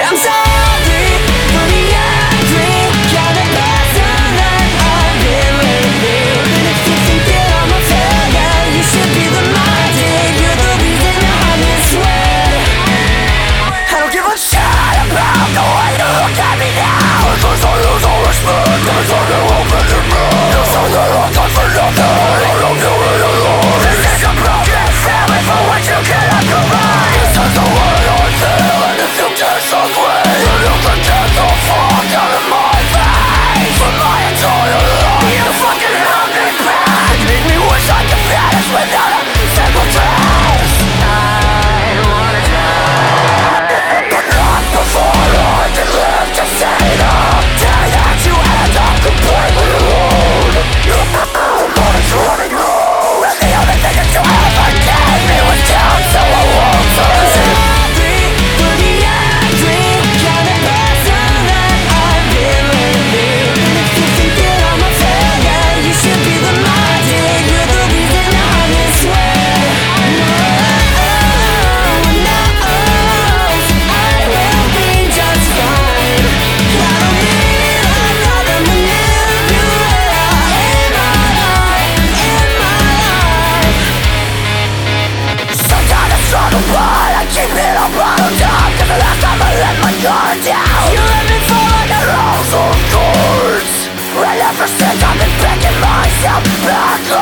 I'm sorry for the ugly kind of person that I've been lately. And if you think that I'm a failure, you should be reminded you're the reason I'm this way. I don't give a shit about the way you look at me now, because I lose all respect every time you open your mouth. You say that I'm done for nothing, I don't do it alone. This is a broken family for which you cannot provide. This is the way I feel, and if you disagree, then you can get the fuck out of my face. For my entire life, you fucking held me back, made me wish I could vanish without a single trace. I wanna die, but not before I can live to see the day that you end up completely alone. The morning's running low, and the only thing that you ever gave me was down, so I won't say. I'm sorry for the ugly kind of person that I've been lately. And if you think that I'm a failure, you should be reminded you're the reason I'm this way. I will be just fine. I don't need another manipulator in my life. Sometimes I struggle, but I keep it all bottled up, 'cause the last time I let my guard down, you let me fall like a house of cards. And ever since I've been picking myself back up.